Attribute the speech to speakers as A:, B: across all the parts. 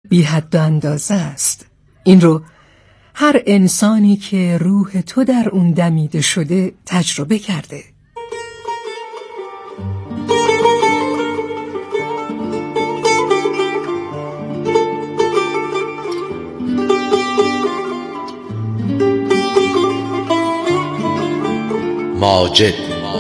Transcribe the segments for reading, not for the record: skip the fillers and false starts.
A: بی حد و اندازه است. این رو هر انسانی که روح تو در اون دمیده شده تجربه کرده.
B: ماجد.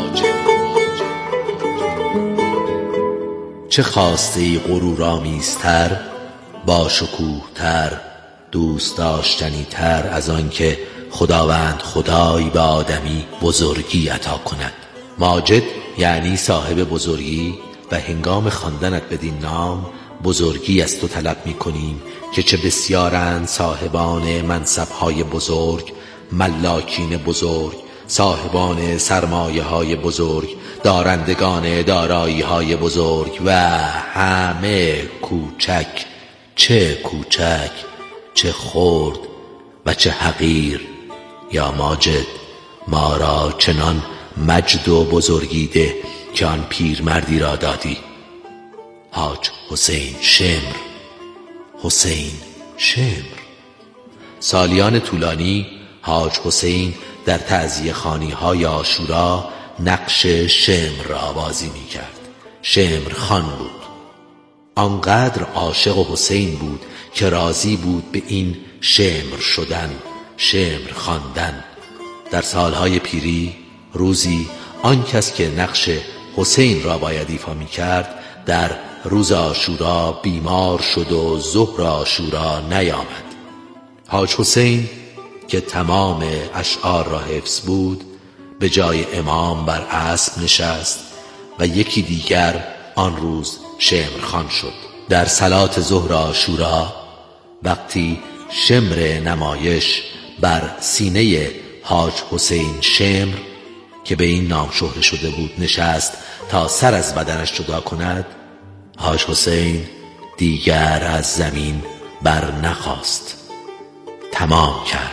B: چه خواسته غرورآمیزتر، با شکوه‌تر، دوست داشتنی تر از آن که خداوند خدای به آدمی بزرگی عطا کند. ماجد یعنی صاحب بزرگی و هنگام خواندنت بدین نام بزرگی از تو طلب می کنیم که چه بسیارند صاحبان منصب‌های بزرگ، ملاکین بزرگ، صاحبان سرمایه‌های بزرگ، دارندگان دارایی‌های بزرگ و همه کوچک، چه کوچک، چه خرد و چه حقیر. یا ماجد، ما را چنان مجد و بزرگی ده که آن پیرمردی را دادی. حاج حسین شمر. حسین شمر. سالیان طولانی حاج حسین در تعزیه خوانی‌های عاشورا نقش شمر را بازی می کرد. شمر خان بود. آنقدر عاشق حسین بود که راضی بود به این شمر شدن، شمر خواندن. در سالهای پیری روزی آن کس که نقش حسین را باید ایفا می کرد در روز عاشورا بیمار شد و ظهر عاشورا نیامد. حاج حسین که تمام اشعار را حفظ بود به جای امام بر اسب نشست و یکی دیگر آن روز شمر خوان شد. در صلات ظهر عاشورا وقتی شمر نمایش بر سینه حاج حسین شمر که به این نام شهره شده بود نشست تا سر از بدنش جدا کند، حاج حسین دیگر از زمین بر نخاست. تمام کرد،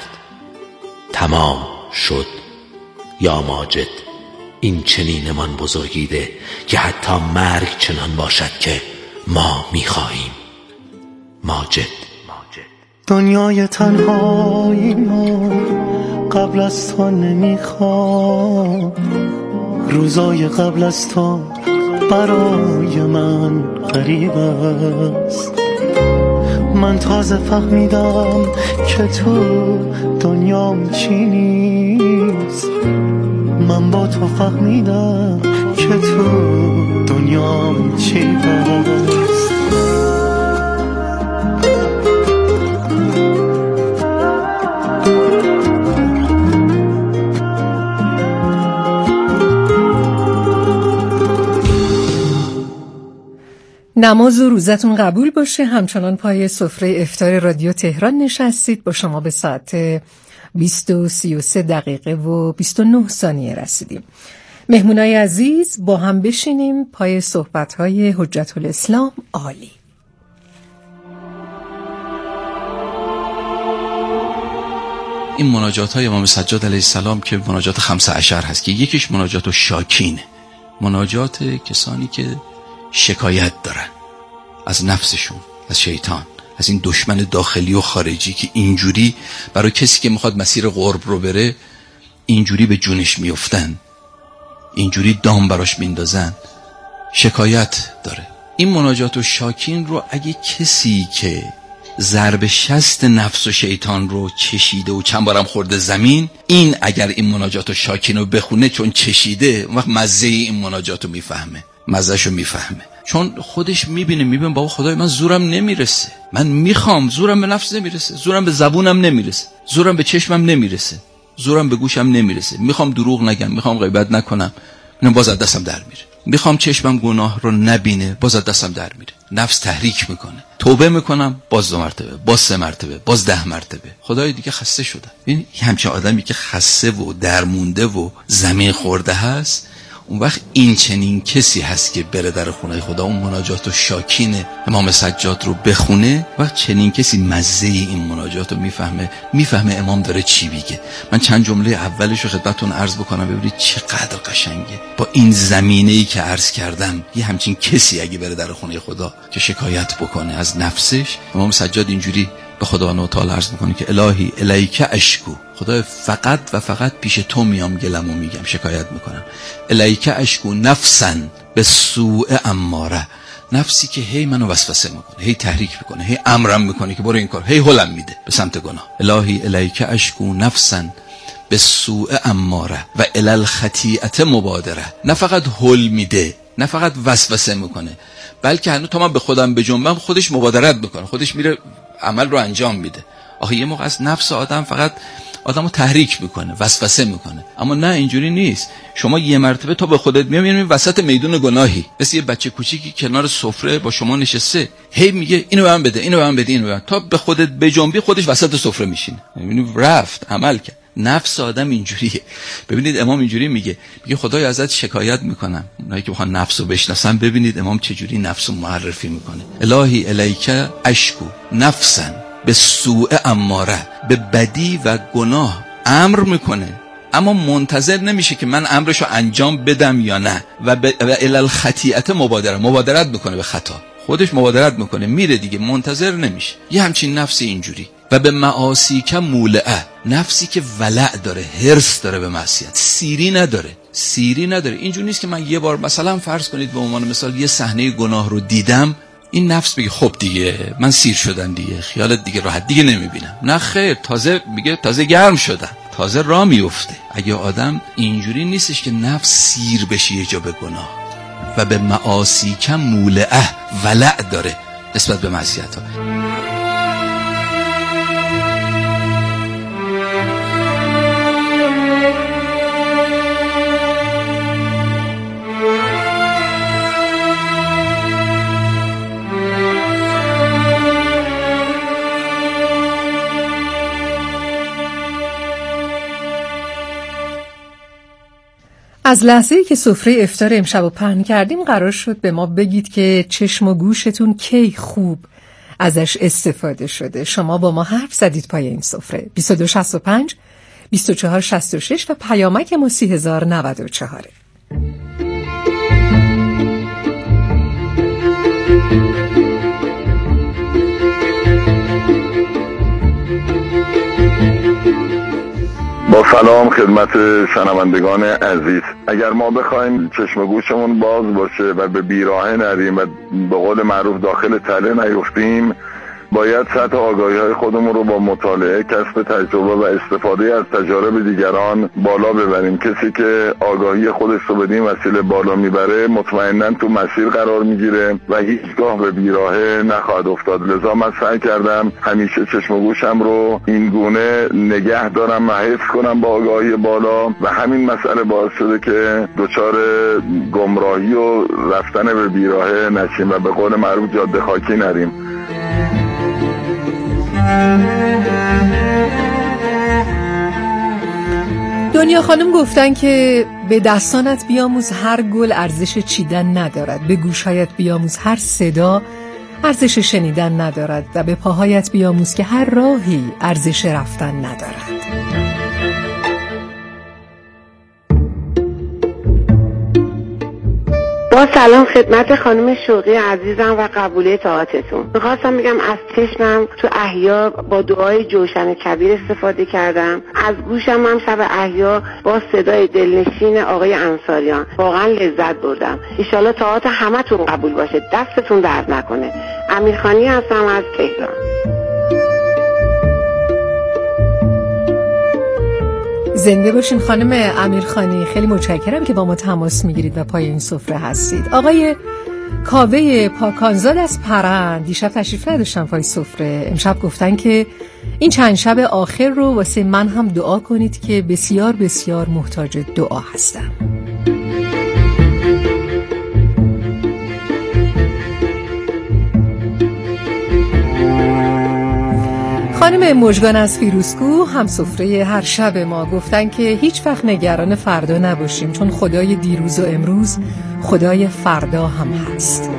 B: تمام شد. یا ماجد، این چنینمان بزرگی ده که حتی مرگ چنان باشد که ما می‌خواهیم. ماجد.
C: دنیای تنهایی ما قبل از تو نمیخواد، روزای قبل از تو برای من غریب است. من تازه فهمیدم که تو دنیام چی نیست. من با تو فهمیدم که تو دنیام چی است.
A: نماز و روزتون قبول باشه. همچنان پای سفره افطار رادیو تهران نشستید. با شما به ساعت 20:33 و 29 ثانیه رسیدیم. مهمونای عزیز، با هم بشینیم پای صحبت‌های حجت الاسلام عالی.
D: این مناجات های امام سجاد علیه السلام که مناجات 15 هست که یکیش مناجات شاکینه، مناجات کسانی که شکایت دارن از نفسشون، از شیطان، از این دشمن داخلی و خارجی که اینجوری برای کسی که میخواد مسیر قرب رو بره اینجوری به جونش میفتن، اینجوری دام براش میندازن، شکایت داره. این مناجات شاکین رو اگه کسی که ضرب شست نفس و شیطان رو چشیده و چند بارم خورده زمین، این اگر این مناجات شاکین رو بخونه چون چشیده وقت مزه این مناجات رو میفهمه، مزهشو میفهمه، چون خودش میبینه بابا خدای من زورم نمیرسه، من میخوام، زورم به نفس نمیرسه، زورم به زبونم نمیرسه، زورم به چشمم نمیرسه، زورم به گوشم نمیرسه، میخوام دروغ نگم، میخوام غیبت نکنم، اینم باز از دستم در میره، میخوام چشمم گناه رو نبینه، باز از دستم در میره، نفس تحریک میکنه، توبه میکنم، باز 2 مرتبه، باز 3 مرتبه، باز 10 مرتبه، خدای دیگه خسته شدم. این همچین آدمی که خسته و درمونده و زمین خورده هست، اون وقت این چنین کسی هست که بره در خونه خدا اون مناجات و شاکین امام سجاد رو بخونه، وقت چنین کسی مزه این مناجات رو میفهمه امام داره چی میگه. من چند جمله اولش رو خدمتتون عرض بکنم ببینید چقدر قشنگه. با این زمینه‌ای که عرض کردم یه همچین کسی اگه بره در خونه خدا که شکایت بکنه از نفسش، امام سجاد اینجوری به خدا تعالی عرض میکنه که الهی الیک اشکو، خدا فقط و فقط پیش تو میام گلمو میگم، شکایت میکنم. الیک اشکو نفسا به سوء اماره، نفسی که هی منو وسوسه میکنه، هی تحریک میکنه، هی امرم میکنه که برو این کار، هی هلم میده به سمت گناه. الهی الیک اشکو نفسا به سوء اماره و الی الخطیئه مبادره، نه فقط هل میده، نه فقط وسوسه میکنه، بلکه هنوز تا من به خودم بجنبم خودش مبادرت میکنه، خودش میره عمل رو انجام میده. آخه یه موقع از نفس آدم فقط آدمو تحریک میکنه، وسوسه میکنه، اما نه اینجوری نیست. شما یه مرتبه تا به خودت میای وسط میدون گناهی، مثل یه بچه کوچیکی کنار سفره با شما نشسته، هی میگه اینو به من بده، اینو به من بده، اینو به من، تا به خودت بجنبی خودش وسط سفره میشینه. میبینی رفت عمل کرد. نفس آدم اینجوریه. ببینید امام اینجوری میگه خدایا ازت شکایت میکنم. اونایی که بخوان نفسو بشناسن ببینید امام چجوری نفسو معرفی میکنه. الهی الیک اشکو نفسا به سوء اماره، به بدی و گناه امر میکنه، اما منتظر نمیشه که من امرشو انجام بدم یا نه. و الی الخطیئه مبادرت میکنه به خطا، خودش مبادرت میکنه میره دیگه، منتظر نمیشه. یه همچین نفسی اینجوری. و به معاصی که مولعه، نفسی که ولع داره، حرص داره به معصیت، سیری نداره. اینجوری نیست که من یه بار مثلا فرض کنید به عنوان مثال یه صحنه گناه رو دیدم، این نفس بگه خب دیگه من سیر شدم دیگه، خیالت دیگه راحت دیگه نمیبینم. نه خیر، تازه گرم شدم، تازه راه میفته. اگه آدم اینجوری نیستش که نفس سیر بشه یه جا به گناه. و به معاصی که مولعه، ولع داره نسبت به معصیت ها.
A: از لحظه‌ای که سفره افطار امشب رو پهن کردیم قرار شد به ما بگید که چشم و گوشتون کی خوب ازش استفاده شده. شما با ما حرف زدید پای این سفره 2265 2466 و پیامک ما 3094.
E: با سلام خدمت شنوندگان عزیز. اگر ما بخوایم چشم و گوشمون باز باشه و به بیراهه نریم و به قول معروف داخل تله نیفتیم، باید سطح آگاهی‌های خودمون رو با مطالعه، کسب تجربه و استفاده از تجارب دیگران بالا ببریم. کسی که آگاهی خودش رو بدین وسیله بالا میبره مطمئناً تو مسیر قرار میگیره و هیچگاه به بیراهه نخواهد افتاد. لذا من سعی کردم همیشه چشم و گوشم رو این گونه نگه دارم و حفظ کنم با آگاهی بالا و همین مسئله باعث شده که دچار گمراهی و رفتن به بیراهه نشیم و به قول معروف جاده خاکی نریم.
A: دنیا خانم گفتن که به دستانت بیاموز هر گل ارزش چیدن ندارد، به گوشهایت بیاموز هر صدا ارزش شنیدن ندارد و به پاهایت بیاموز که هر راهی ارزش رفتن ندارد.
F: با سلام خدمت خانم شوقی عزیزم و قبوله طاعتتون. میخواستم بگم از چشمم تو احیا با دعای جوشن کبیر استفاده کردم، از گوشم هم شب احیا با صدای دلنشین آقای انصاریان واقعا لذت بردم. انشالله طاعت همتون قبول باشه، دستتون درد نکنه. امیرخانی هستم از تهران.
A: زنده باشین خانم امیرخانی، خیلی متشکرم که با ما تماس میگیرید و پای این سفره هستید. آقای کاوه پاکانزاد از پرند دیشب تشریف نداشتن پای سفره، امشب گفتن که این چند شب آخر رو واسه من هم دعا کنید که بسیار بسیار محتاج دعا هستم. خانم مژگان از فیروزکو هم سفره هر شب ما گفتن که هیچ وقت نگران فردا نباشیم، چون خدای دیروز و امروز خدای فردا هم هست.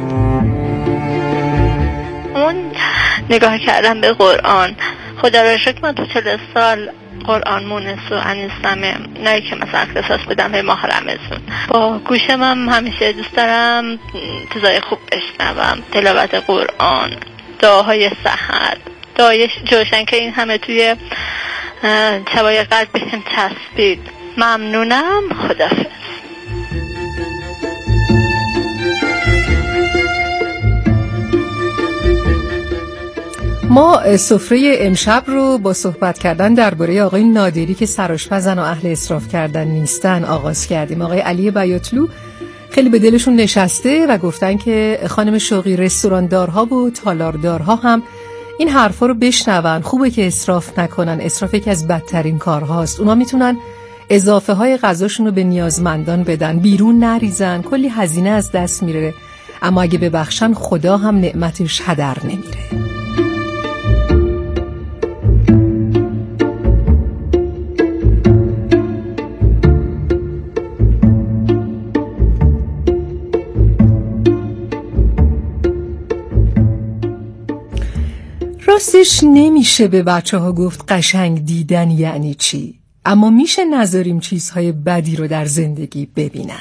G: اون نگاه کردم به قرآن، خدا را شکر من تو 40 سال قرآن مونس و انیستمه، نه که مثلا اختصاص بدم به ماه رمضان. با گوشم هم همیشه دوست دارم چیزای خوب بشنوم، تلاوت قرآن، دعاهای سحر، دعای جوشن که این همه توی شبای قلب بهم چسبید. ممنونم، خداحافظ.
A: ما سفره امشب رو با صحبت کردن درباره آقای نادری که سرآشپزن و اهل اسراف کردن نیستن آغاز کردیم. آقای علی بیاتلو خیلی به دلشون نشسته و گفتن که خانم شوقی رستوراندارها و تالاردارها هم این حرفا رو بشنون، خوبه که اسراف نکنن. اسراف یکی از بدترین کارهاست. اونا میتونن اضافه های غذاشون رو به نیازمندان بدن، بیرون نریزن، کلی هزینه از دست میره، اما اگه ببخشن خدا هم نعمتش هدر نمیره. راستش نمیشه به بچه ها گفت قشنگ دیدن یعنی چی، اما میشه نذاریم چیزهای بدی رو در زندگی ببینن.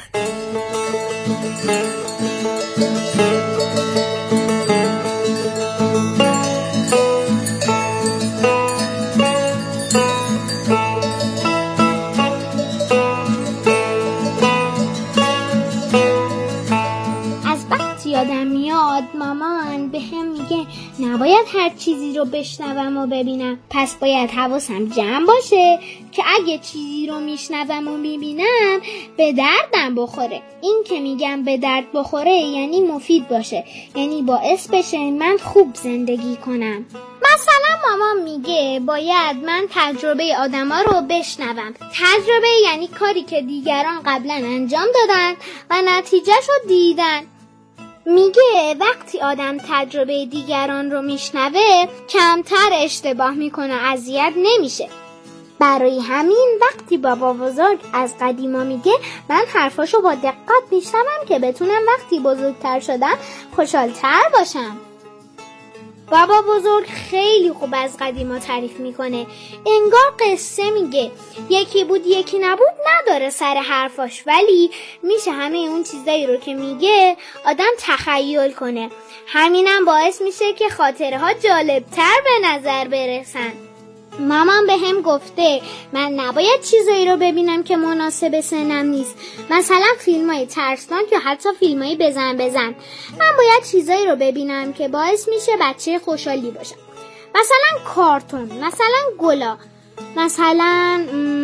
H: یادم میاد مامان به هم میگه نباید هر چیزی رو بشنوم و ببینم، پس باید حواسم جمع باشه که اگه چیزی رو میشنوم و میبینم به دردم بخوره. این که میگم به درد بخوره یعنی مفید باشه، یعنی باعث بشه من خوب زندگی کنم. مثلا مامان میگه باید من تجربه آدما رو بشنوم. تجربه یعنی کاری که دیگران قبلا انجام دادن و نتیجهشو دیدن. میگه وقتی آدم تجربه دیگران رو میشنوه کمتر اشتباه میکنه، اذیت نمیشه. برای همین وقتی بابا بزرگ از قدیما میگه من حرفاشو با دقت میشنوم که بتونم وقتی بزرگتر شدم خوشحالتر باشم. بابا بزرگ خیلی خوب از قدیما تعریف میکنه، انگار قصه میگه، یکی بود یکی نبود نداره سر حرفاش، ولی میشه همه اون چیزایی رو که میگه آدم تخیل کنه. همینم باعث میشه که خاطره ها جالبتر به نظر برسن. مامان به هم گفته من نباید چیزایی رو ببینم که مناسب سنم نیست، مثلا فیلمای ترسناک یا حتی فیلمای بزن. من باید چیزایی رو ببینم که باعث میشه بچه خوشحالی باشم، مثلا کارتون، مثلا گلا، مثلا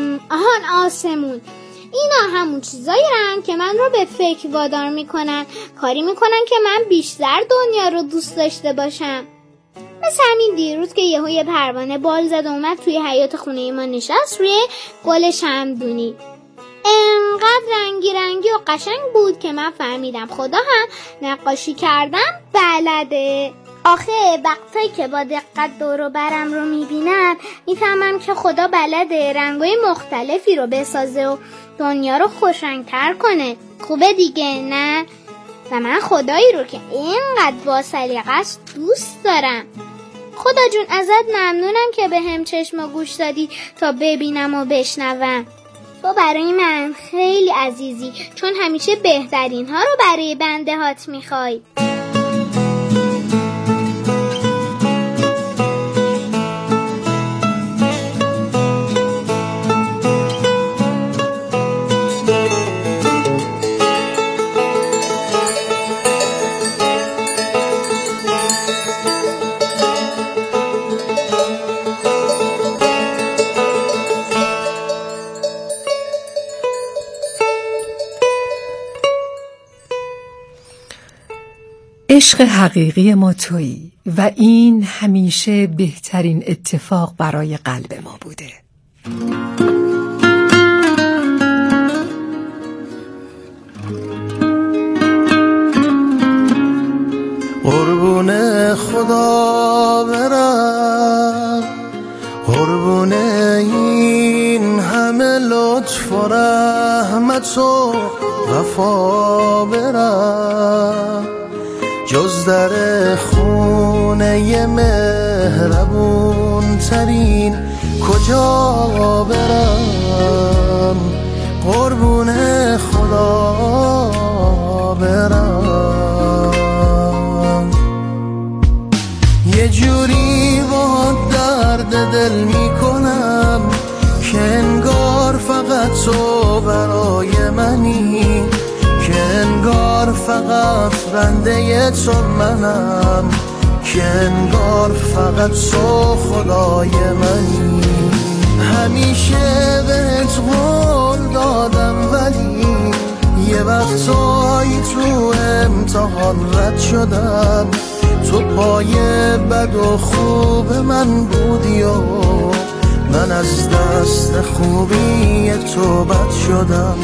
H: آسمون. اینا همون چیزایی هستن که من رو به فکر وادار میکنن، کاری میکنن که من بیشتر دنیا رو دوست داشته باشم. مثل همین دیروز که یه پروانه بال زد و اومد توی حیاط خونه ما نشست روی گل شمعدونی. انقدر رنگی و قشنگ بود که من فهمیدم خدا هم نقاشی کردن بلده. آخه وقتایی که با دقت دور و برم رو میبینم میفهمم که خدا بلده رنگای مختلفی رو بسازه و دنیا رو خوشرنگتر کنه. خوبه دیگه، نه؟ و من خدایی رو که اینقدر با سلیقه است دوست دارم. خدا جون ازت ممنونم که به هم چشم و گوش دادی تا ببینم و بشنوم. تو برای من خیلی عزیزی، چون همیشه بهترین ها رو برای بنده هات میخوای.
A: عشق حقیقی ما تویی و این همیشه بهترین اتفاق برای قلب ما بوده.
C: قربون خدا برم تو وفا برم، جز در خونه مهربون ترین کجا برم، قربون خدا برم. یه جوری با درد دل میکنم که انگار فقط تو برای منی، که انگار فقط بنده تو منم، که انگار فقط تو خدای منی. همیشه بهت قول دادم ولی یه وقتایی تو امتحان رد شدم، تو پای بد و خوب من بودی و من از دست خوبی تو بد شدم.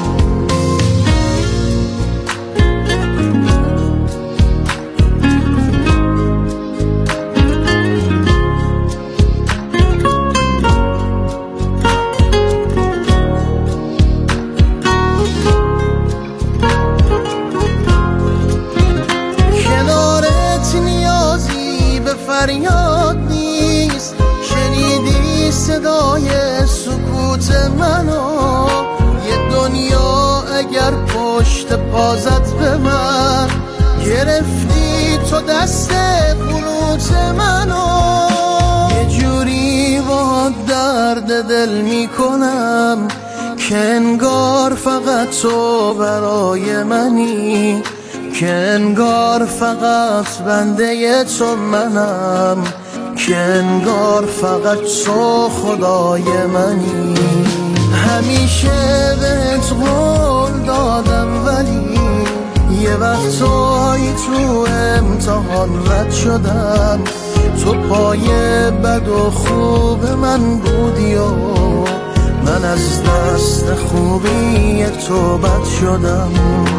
C: کنارت نیازی به فریاد نیست، شنیدی صدای سکوت منو، یه دنیا اگر پشت پازت به من، گرفتی تو دست قنوت منو. یه جوری با درد دل میکنم که انگار فقط تو برای منی، که انگار فقط بنده تو منم، که انگار فقط تو خدای منی. همیشه بهت قول دادم ولی یه وقتایی تو امتحان رد شدم، تو پای بد و خوب من بودی و من از دست خوبی تو بد شدم.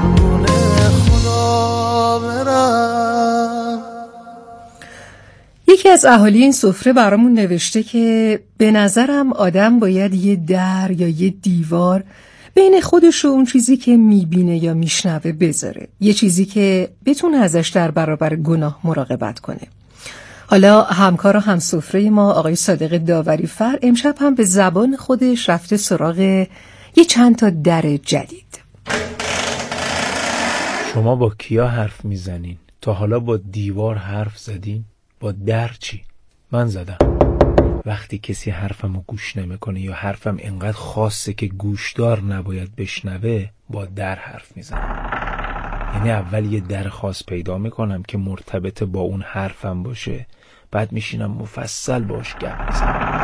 C: خدا برم.
A: یکی از اهالی این سفره برامون نوشته که به نظرم آدم باید یه در یا یه دیوار بین خودش و اون چیزی که میبینه یا میشنوه بذاره، یه چیزی که بتونه ازش در برابر گناه مراقبت کنه. حالا همکار و همسفره ما آقای صادق داوری فر امشب هم به زبان خودش رفته سراغ یه چند تا در جدید.
I: شما با کیا حرف میزنین؟ تا حالا با دیوار حرف زدین؟ با در چی؟ من زدم. وقتی کسی حرفمو گوش نمیکنه یا حرفم انقدر خاصه که گوشدار نباید بشنوه، با در حرف میزنم. یعنی اول یه در خاص پیدا میکنم که مرتبط با اون حرفم باشه، بعد میشینم مفصل باش گپ میزنم.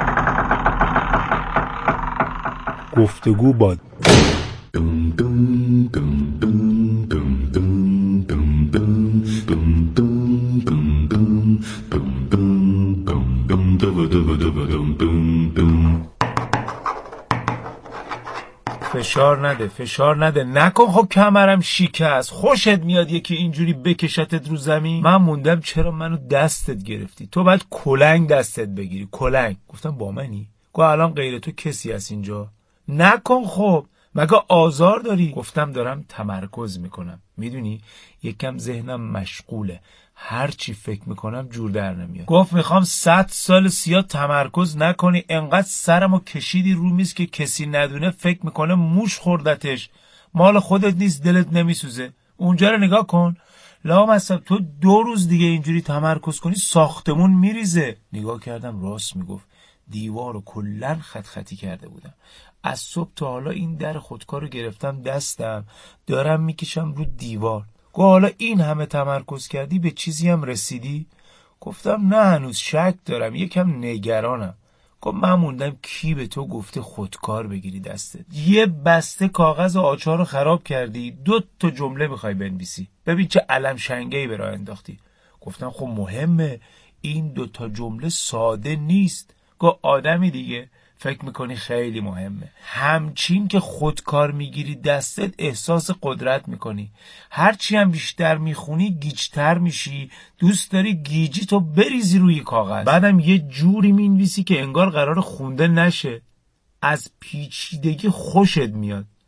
I: گفتگو با فشار نده نکن. خب کمرم شکست، خوشت میاد یکی اینجوری بکشتت رو زمین؟ من موندم چرا منو دستت گرفتی؟ تو باید کلنگ دستت بگیری. کلنگ. گفتم با منی؟ گفت الان غیر تو کسی هست اینجا؟ نکن. خب مگه آزار داری؟ گفتم دارم تمرکز میکنم، میدونی یکم ذهنم مشغوله، هر چی فکر میکنم جور در نمیاد. گفت میخوام 100 سال سیاه تمرکز نکنی، انقدر سرمو کشیدی رو میز که کسی ندونه فکر میکنه موش خوردتش، مال خودت نیست، دلت نمیسوزه. اونجا رو نگاه کن، لامصب تو 2 روز دیگه اینجوری تمرکز کنی ساختمون میریزه. نگاه کردم راست میگفت، دیوارو کلن خط خطی کرده بودم. از صبح تا حالا این در خودکارو گرفتم دستم، دارم میکشم رو دیوار. گفت حالا این همه تمرکز کردی به چیزی هم رسیدی؟ گفتم نه هنوز شک دارم، یکم نگرانم. گفت من موندم کی به تو گفته خودکار بگیری دستت؟ یه بسته کاغذ و آچار رو خراب کردی، 2 تا جمله میخوای بنویسی، ببین چه علم شنگه‌ای به راه انداختی. گفتم خب مهمه، این 2 تا جمله ساده نیست. گفت آدمی دیگه فکر میکنی خیلی مهمه. همچین که خودکار میگیری دستت احساس قدرت میکنی، هرچی هم بیشتر میخونی گیجتر میشی، دوست داری گیجی تو بریزی روی کاغذ، بعدم یه جوری مینویسی که انگار قرار خونده نشه، از پیچیدگی خوشت میاد.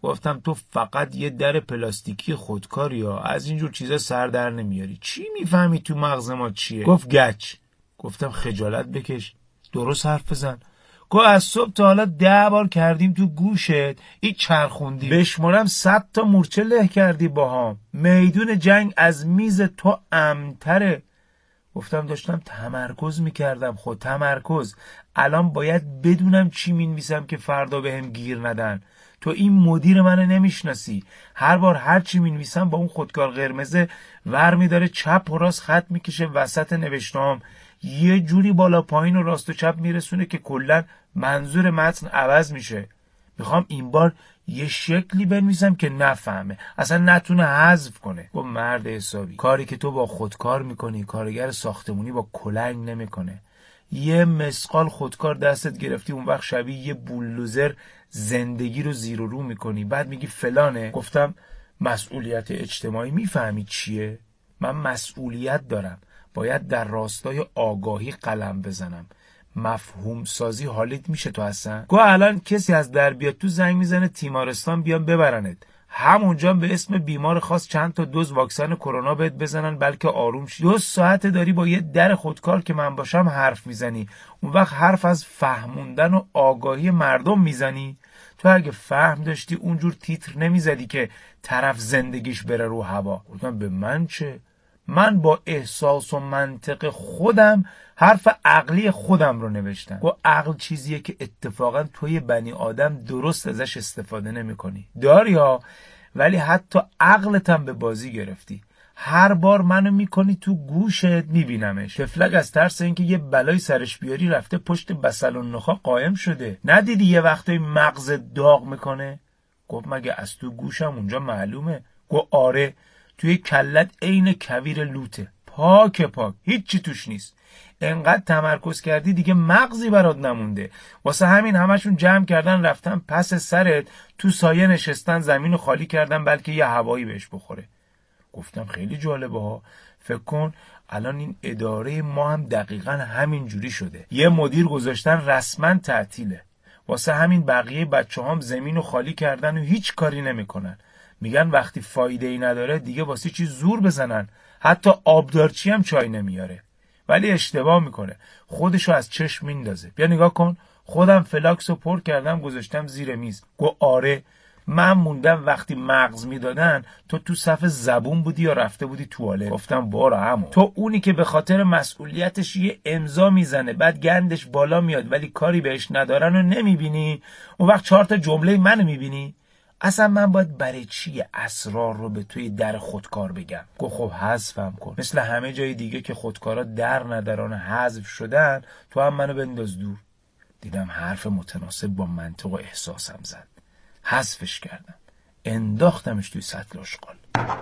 I: گفتم تو فقط یه در پلاستیکی خودکاری ها، از اینجور چیزا سر در نمیاری. چی میفهمی تو مغز ما چیه؟ گفت گچ. گفتم خجالت بکش، درست حرف بزن. گفت از صبح تا حالا 10 بار کردیم تو گوشت این چرخوندی، بشمارم 100 تا مورچه له کردی باهام. میدون جنگ از میز تو امتره. گفتم داشتم تمرکز میکردم. خود تمرکز. الان باید بدونم چی مینویسم که فردا بهم گیر ندن. تو این مدیر منو نمیشناسی. هر بار هر چی مینویسم با اون خودکار قرمزه ور میداره چپ و راست خط میکشه وسط نوشتهام، یه جوری بالا پایین و راست و چپ میرسونه که کلا منظور متن عوض میشه. میخوام این بار یه شکلی بنویسم که نفهمه، اصلا نتونه حذف کنه. گفت مرد حسابی، کاری که تو با خودکار میکنی کارگر ساختمونی با کلنگ نمیکنه. یه مسقال خودکار دستت گرفتی، اون وقت شبیه یه بولدوزر زندگی رو زیر و رو میکنی، بعد میگی فلانه. گفتم مسئولیت اجتماعی میفهمی چیه؟ من مسئولیت دارم، باید در راستای آگاهی قلم بزنم. مفهوم سازی حالیت میشه تو اصلا؟ گو الان کسی از در بیاد تو زنگ میزنه تیمارستان بیان ببرنت، همونجا به اسم بیمار خاص چند تا دوز واکسن کرونا بهت بزنن بلکه آروم شی. 2 ساعت داری با یه در خودکار که من باشم حرف میزنی، اون وقت حرف از فهموندن و آگاهی مردم میزنی. تو اگه فهم داشتی اونجور تیتر نمیزدی که طرف زندگیش بره رو هوا. گفتم به من چه؟ من با احساس و منطق خودم حرف عقلی خودم رو نوشتم. گفت عقل چیزیه که اتفاقا توی بنی آدم درست ازش استفاده نمی کنی. داری ها، ولی حتی عقلت هم به بازی گرفتی. هر بار منو میکنی تو گوشت میبینمش. تفلک از ترس اینکه یه بلای سرش بیاری رفته پشت بسل و نخا قایم شده. ندیدی یه وقتایی مغز داغ میکنه؟ گفت مگه از تو گوشم اونجا معلومه؟ گفت آره، توی کلت عین کویر لوته، پاک هیچی توش نیست. انقدر تمرکز کردی دیگه مغزی برات نمونده. واسه همین همشون جمع کردن رفتن پس سرت، تو سایه نشستن، زمینو خالی کردن بلکه یه هوایی بهش بخوره. گفتم خیلی جالبه ها. فکر کن الان این اداره ما هم دقیقا همین جوری شده. یه مدیر گذاشتن رسما تعطیله. واسه همین بقیه بچه‌هام زمینو خالی کردن و هیچ کاری نمیکنن. میگن وقتی فایده ای نداره دیگه واسه چی زور بزنن. حتی آبدارچی هم چای نمیاره. ولی اشتباه میکنه، خودشو از چشم میندازه. بیا نگاه کن، خودم فلاکسو پر کردم گذاشتم زیر میز. گو آره، من موندم وقتی مغز میدادن تو صف زبون بودی یا رفته بودی توالت. گفتم بارا همون، تو اونی که به خاطر مسئولیتش یه امضا میزنه بعد گندش بالا میاد ولی کاری بهش ندارن و نمیبینی، اون وقت 4 تا جمله منو میبینی. اصلا من باید برای چی اسرار رو به توی در خودکار بگم؟ گفت خب حذفم کن، مثل همه جای دیگه که خودکارا در ندارن حذف شدن تو هم منو بنداز دور. دیدم حرف متناسب با منطق و احساسم زد، حذفش کردم، انداختمش توی سطل آشغال.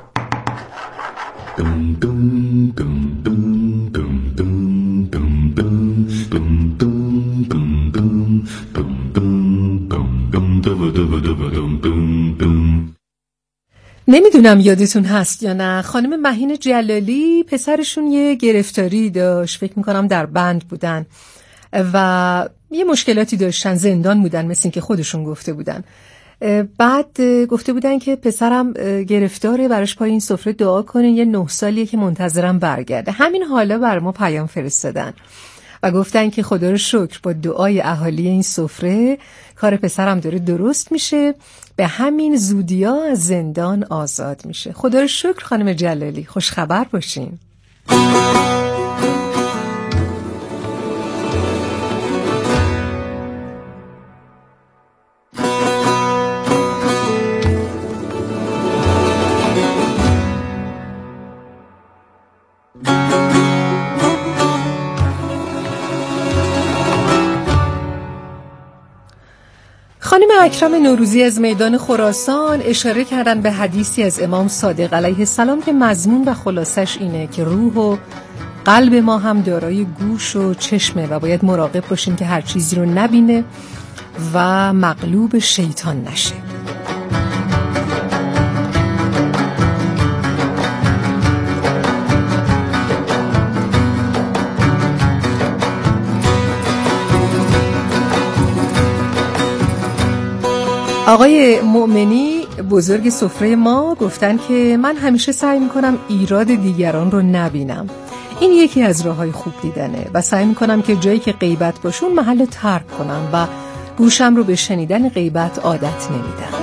A: نمیدونم یادتون هست یا نه، خانم مهین جلالی پسرشون یه گرفتاری داشت، فکر میکنم در بند بودن و یه مشکلاتی داشتن، زندان بودن مثل این که خودشون گفته بودن. بعد گفته بودن که پسرم گرفتاره، براش پای این سفره دعا کنین، یه 9 سالیه که منتظرم برگرده. همین حالا بر ما پیام فرستادن و گفتن که خدا رو شکر با دعای اهالی این سفره کار پسرم داره درست میشه، به همین زودیا از زندان آزاد میشه. خدا رو شکر خانم جلالی، خوش خبر باشین. خانم اکرم نوروزی از میدان خراسان اشاره کردن به حدیثی از امام صادق علیه السلام که مضمون و خلاصش اینه که روح و قلب ما هم دارای گوش و چشمه و باید مراقب باشیم که هر چیزی رو نبینه و مغلوب شیطان نشه. آقای مؤمنی بزرگ سفره ما گفتن که من همیشه سعی میکنم ایراد دیگران رو نبینم. این یکی از راه‌های خوب دیدنه و سعی میکنم که جایی که غیبت باشه اون محل ترک کنم و گوشم رو به شنیدن غیبت عادت نمیدم.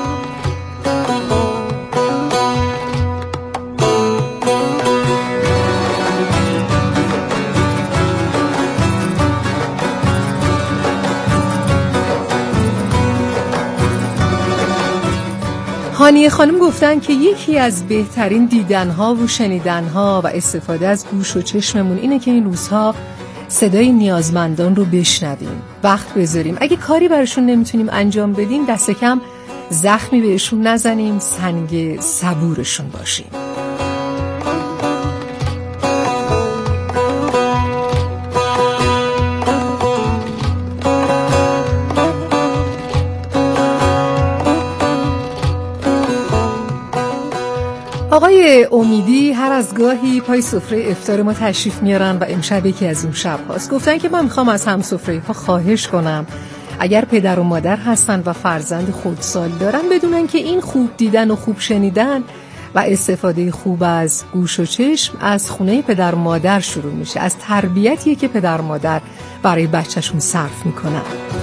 A: هانیه خانم گفتن که یکی از بهترین دیدنها و شنیدنها و استفاده از گوش و چشممون اینه که این روزها صدای نیازمندان رو بشنویم، وقت بذاریم. اگه کاری براشون نمیتونیم انجام بدیم دست کم زخمی بهشون نزنیم، سنگ صبورشون باشیم. آقای امیدی هر از گاهی پای سفره افطار ما تشریف میارن و امشب یکی از اون شب هاست. گفتن که من میخوام از هم سفره ها خواهش کنم اگر پدر و مادر هستن و فرزند خردسال دارن بدونن که این خوب دیدن و خوب شنیدن و استفاده خوب از گوش و چشم از خونه پدر و مادر شروع میشه، از تربیتیه که پدر و مادر برای بچهشون صرف میکنن.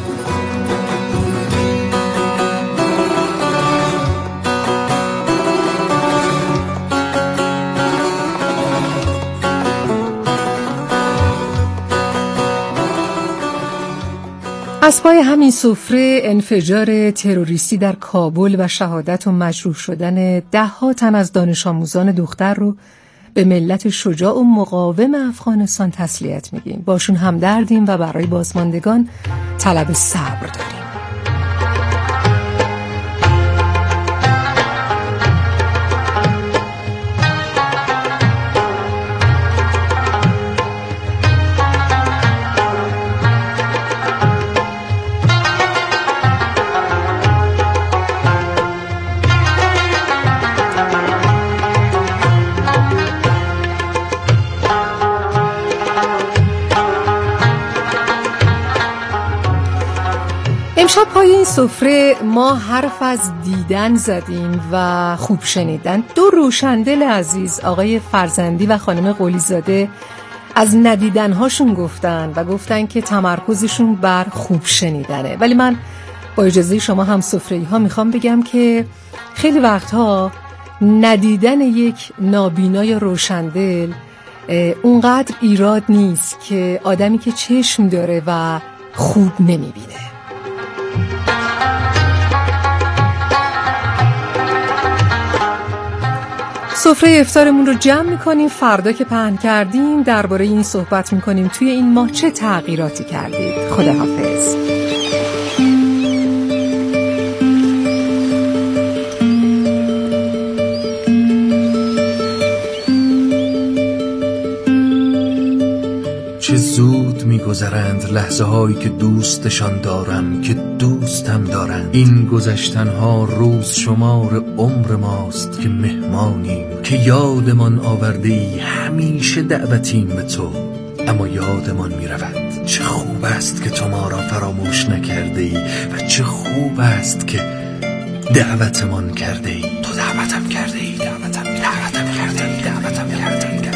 A: از پای همین سفره انفجار تروریستی در کابل و شهادت و مجروح شدن 10 تن از دانش آموزان دختر رو به ملت شجاع و مقاوم افغانستان تسلیت میگیم. باشون همدردیم و برای بازماندگان طلب صبر داریم. امشب پای این سفره ما حرف از دیدن زدیم و خوب شنیدن. 2 روشندل عزیز آقای فرزندی و خانم قلیزاده از ندیدنهاشون گفتن و گفتن که تمرکزشون بر خوب شنیدنه. ولی من با اجازه شما هم سفره‌ای ها میخوام بگم که خیلی وقتها ندیدن یک نابینا یا روشندل اونقدر ایراد نیست که آدمی که چشم داره و خوب نمیبینه. سفره افطارمون رو جمع میکنیم. فردا که پهن کردیم درباره این صحبت میکنیم توی این ماه چه تغییراتی کردید. خداحافظ.
J: چه زود میگذرند لحظه هایی که دوستشان دارم که دوستم دارند. این گذشتنها روز شمار عمر ماست که مهمانیم، که یادمان آوردی همیشه دعوتیم به تو، اما یادمان میرود. چه خوب است که تو ما را فراموش نکرده ای و چه خوب است که دعوتمان کرده ای. تو دعوتم کرده ای، دعوتم کرده ای، دعوتم کرده ای، دعوتم کرده ای.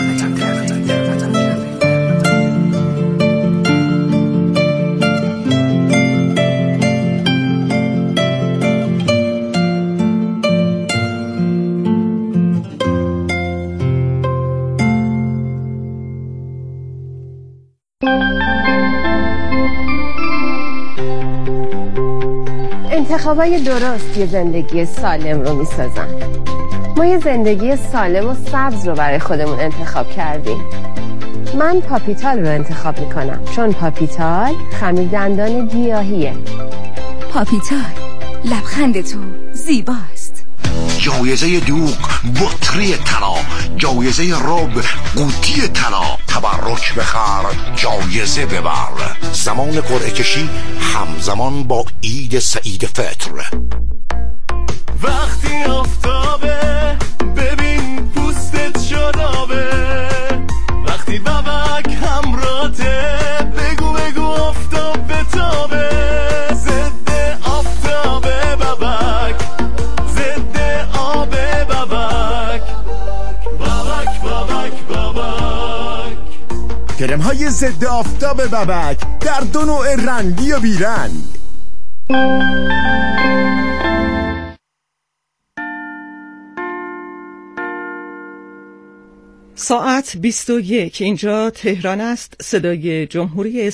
K: انتخابای درست یه زندگی سالم رو میسازن. ما یه زندگی سالم و سبز رو برای خودمون انتخاب کردیم. من پاپیتال رو انتخاب میکنم چون پاپیتال خمیر دندان گیاهیه.
L: پاپیتال، لبخند تو زیباست.
M: جایزه دوغ بطری طلا، جایزه رب قوطی طلا، تبرک بخر جایزه ببر. زمان قرعه کشی همزمان با عید سعید فطر.
C: وقتی آفتابه ببین پوستت شادابه، وقتی بابک همراته بگو بگو آفتاب بتابه. ضد آفتابه بابک، ضد
N: ضد آفتاب ببک در 2 نوع رنگی و بیرنگ.
O: ساعت 21. اینجا تهران است. صدای جمهوری